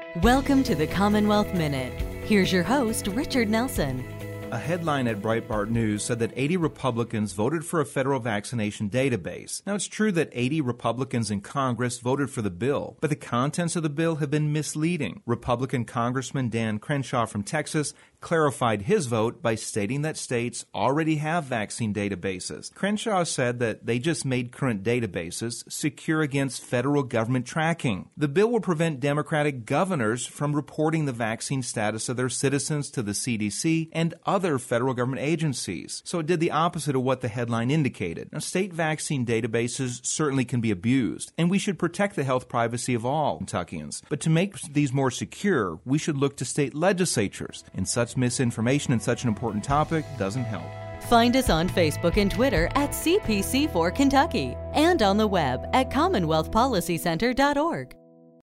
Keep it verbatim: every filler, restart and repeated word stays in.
Welcome to the Commonwealth Minute. Here's your host, Richard Nelson. A headline at Breitbart News said that eighty Republicans voted for a federal vaccination database. Now, it's true that eighty Republicans in Congress voted for the bill, but the contents of the bill have been misleading. Republican Congressman Dan Crenshaw from Texas clarified his vote by stating that states already have vaccine databases. Crenshaw said that they just made current databases secure against federal government tracking. The bill will prevent Democratic governors from reporting the vaccine status of their citizens to the C D C and other federal government agencies. So it did the opposite of what the headline indicated. Now, state vaccine databases certainly can be abused, and we should protect the health privacy of all Kentuckians. But to make these more secure, we should look to state legislatures, and such misinformation in such an important topic doesn't help. Find us on Facebook and Twitter at C P C four Kentucky and on the web at commonwealth policy center dot org.